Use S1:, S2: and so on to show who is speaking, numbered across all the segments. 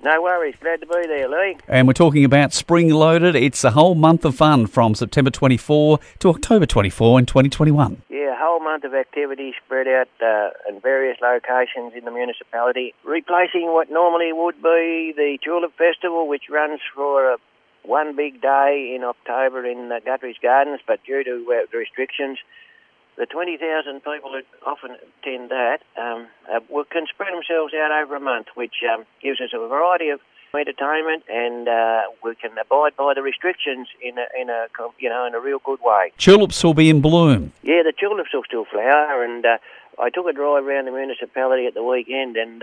S1: No worries. Glad to be there, Lee.
S2: And we're talking about Spring Loaded. It's a whole month of fun from September 24 to October 24 in 2021.
S1: Yeah, a whole month of activity spread out in various locations in the municipality, replacing what normally would be the Tulip Festival, which runs for one big day in October in Guttery's Gardens, but due to the restrictions, the 20,000 people who often attend that can spread themselves out over a month, which gives us a variety of entertainment, and we can abide by the restrictions in a real good way.
S2: Tulips will be in bloom.
S1: Yeah, the tulips will still flower, and I took a drive around the municipality at the weekend, and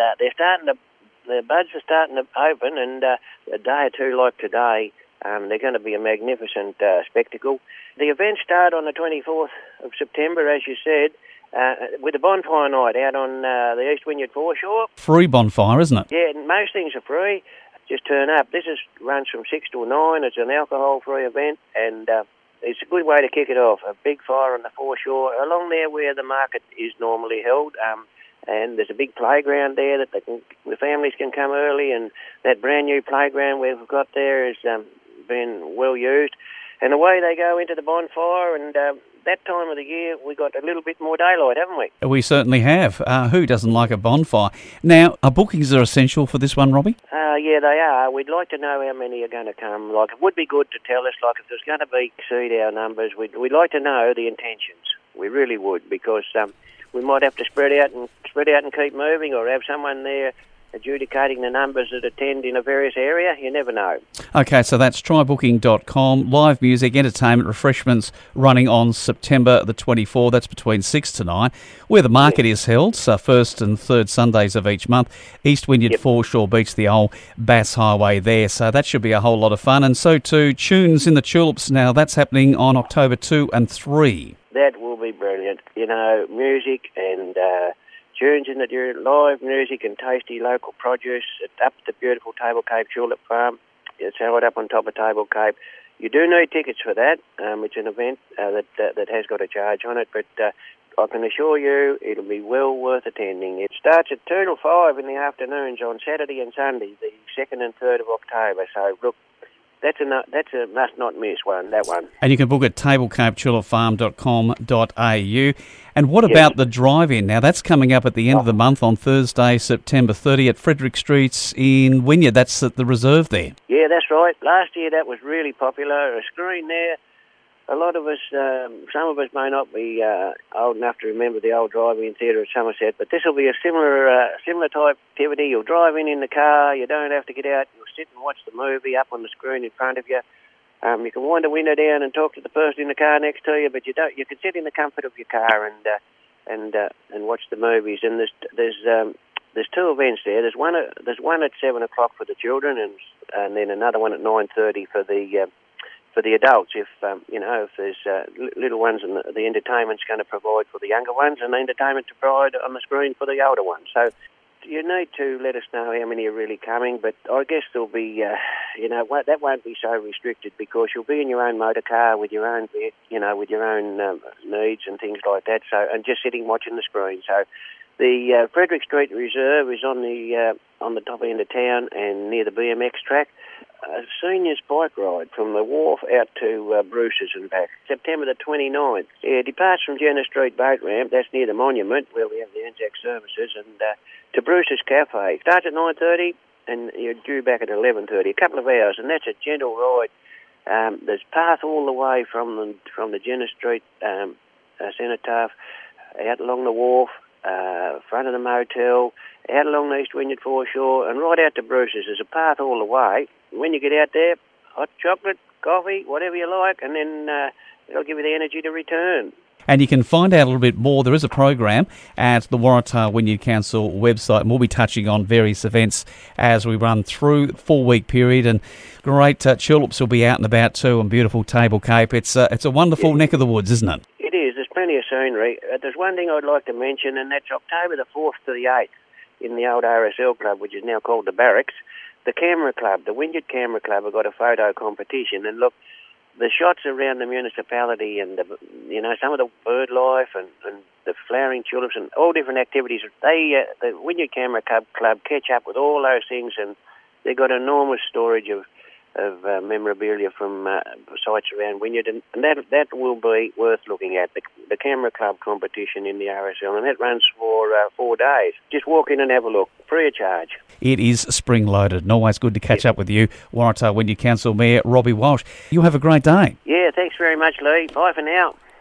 S1: the buds are starting to open, and a day or two like today, they're going to be a magnificent spectacle. The events start on the 24th of September, as you said, with a bonfire night out on the East Wynyard foreshore.
S2: Free bonfire, isn't it?
S1: Yeah, most things are free. Just turn up. This runs from 6 till 9. It's an alcohol-free event, and it's a good way to kick it off. A big fire on the foreshore, along there where the market is normally held. And there's a big playground there that the families can come early, and that brand new playground we've got there has been well used. And away they go into the bonfire, and that time of the year we got a little bit more daylight, haven't we?
S2: We certainly have. Who doesn't like a bonfire? Now, our bookings are essential for this one, Robbie?
S1: Yeah, they are. We'd like to know how many are going to come. Like, it would be good to tell us, like, if there's going to exceed our numbers, we'd like to know the intentions. We really would, because we might have to spread out and keep moving, or have someone there adjudicating the numbers that attend in a various area. You never know. Okay,
S2: so that's trybooking.com. Live music, entertainment, refreshments running on September the 24th. That's between 6 to 9, where the market is held, so first and third Sundays of each month. East Wynyard Foreshore Beach, the old Bass Highway there. So that should be a whole lot of fun. And so too, Tunes in the Tulips. Now, that's happening on October 2 and 3.
S1: That will be brilliant. You know, music and tunes in the live music and tasty local produce up at the beautiful Table Cape Tulip Farm. It's held up on top of Table Cape. You do need tickets for that. It's an event that has got a charge on it, but I can assure you it'll be well worth attending. It starts at 2 till 5 in the afternoons on Saturday and Sunday, the 2nd and 3rd of October. So, look, that's a must-not-miss one, that one.
S2: And you can book at tablecapetulipfarm.com.au. And what about the drive-in? Now, that's coming up at the end of the month on Thursday, September 30 at Frederick Streets in Wynyard. That's at the reserve there.
S1: Yeah, that's right. Last year that was really popular. A screen there. A lot of us, some of us may not be old enough to remember the old drive-in theatre at Somerset, but this will be a similar type activity. You'll drive in the car. You don't have to get out. You'll sit and watch the movie up on the screen in front of you. You can wind the window down and talk to the person in the car next to you, but you don't. You can sit in the comfort of your car and watch the movies. And there's 2 events there. There's one at 7 o'clock for the children, and then another one at 9:30 for the adults. If there's little ones, and the entertainment's going to provide for the younger ones, and the entertainment to provide on the screen for the older ones. So you need to let us know how many are really coming, but I guess there'll be, that won't be so restricted, because you'll be in your own motor car with your own, with your own needs and things like that. So, and just sitting watching the screen. So, the Frederick Street Reserve is on the top end of town and near the BMX track. A seniors bike ride from the wharf out to Bruce's and back, September the 29th. It departs from Jenner Street Boat Ramp, that's near the monument where we have the Anzac services, and to Bruce's Cafe. Starts at 9:30 and you're due back at 11:30, a couple of hours, and that's a gentle ride. There's path all the way from the Jenner Street cenotaph, out along the wharf, front of the motel, out along the East Wynyard foreshore, and right out to Bruce's. There's a path all the way. When you get out there, hot chocolate, coffee, whatever you like, and then it'll give you the energy to return.
S2: And you can find out a little bit more. There is a program at the Waratah Wynyard Council website, and we'll be touching on various events as we run through the 4-week period. And great tulips will be out and about too, and beautiful Table Cape. It's a wonderful neck of the woods, isn't it?
S1: It is. There's plenty of scenery. There's one thing I'd like to mention, and that's October the 4th to the 8th in the old RSL club, which is now called the Barracks. The Camera Club, the Wynyard Camera Club, have got a photo competition, and look, the shots around the municipality and some of the bird life and the flowering tulips and all different activities. The Wynyard Camera Club catch up with all those things, and they've got enormous storage of memorabilia from sites around Wynyard, and that will be worth looking at. The Camera Club competition in the RSL, and that runs for 4 days. Just walk in and have a look, free of charge.
S2: It is spring-loaded, and always good to catch up with you, Waratah Wynyard Council Mayor Robbie Walsh. You have a great day.
S1: Yeah, thanks very much, Lee. Bye for now.